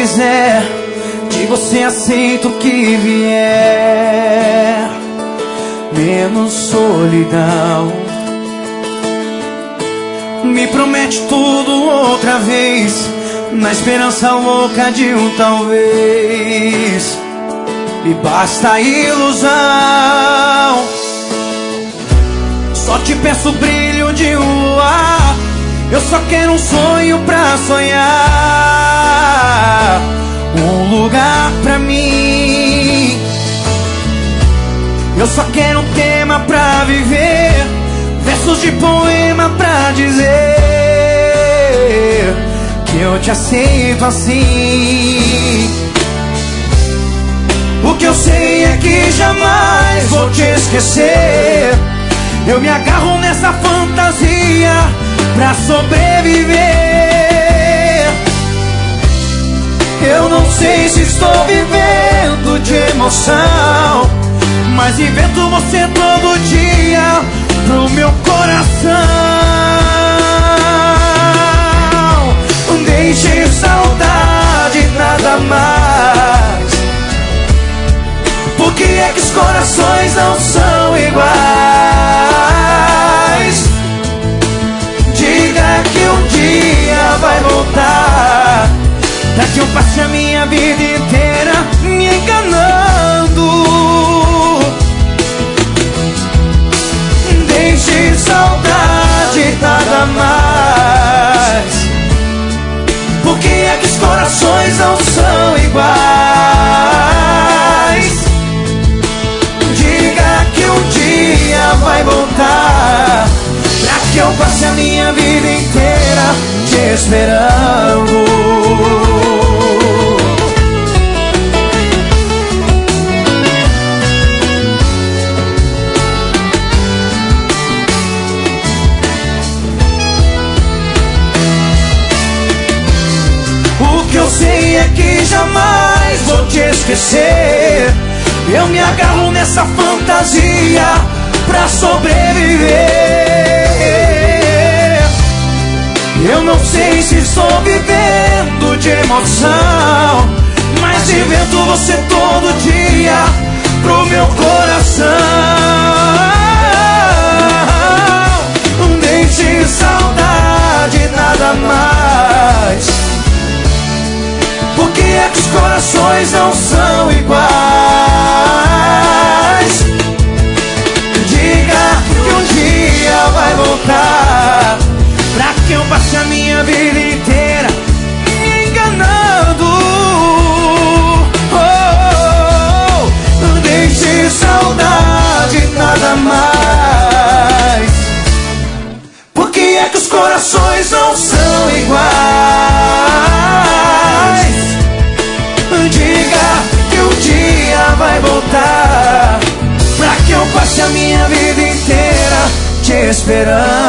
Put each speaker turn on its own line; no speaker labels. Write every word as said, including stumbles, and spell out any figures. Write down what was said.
quiser, de você aceito o que vier, menos solidão. Me promete tudo outra vez, na esperança louca de um talvez. Me basta a ilusão. Só te peço o brilho de um luar. Eu só quero um sonho pra sonhar, um lugar pra mim. Eu só quero um tema pra viver, versos de poema pra dizer que eu te aceito assim. O que eu sei é que jamais vou te esquecer. Eu me agarro nessa fantasia pra sobreviver. Eu não sei se estou vivendo de emoção, mas invento você todo dia pro meu coração. Deixe saudade, nada mais. Por que é que os corações não são iguais? Diga que um dia vai voltar, pra que eu passe a minha vida inteira me enganando. Deixe saudade, nada mais. Por que é que os corações não são iguais? Diga que um dia vai voltar, pra que eu passe a minha vida inteira te esperando. O que eu sei é que jamais vou te esquecer. Eu me agarro nessa fantasia pra sobreviver. Eu não sei se estou vivendo de emoção, mas invento você todo dia pro meu coração. Deixe saudade, nada mais. Por que é que os corações não são iguais? Diga que um dia vai voltar, pra que eu passe a minha vida inteira me enganando. Oh, oh, oh. Deixe saudade, nada mais. Por que é que os corações não são iguais? Diga que um dia vai voltar, pra que eu passe a minha vida inteira te esperando.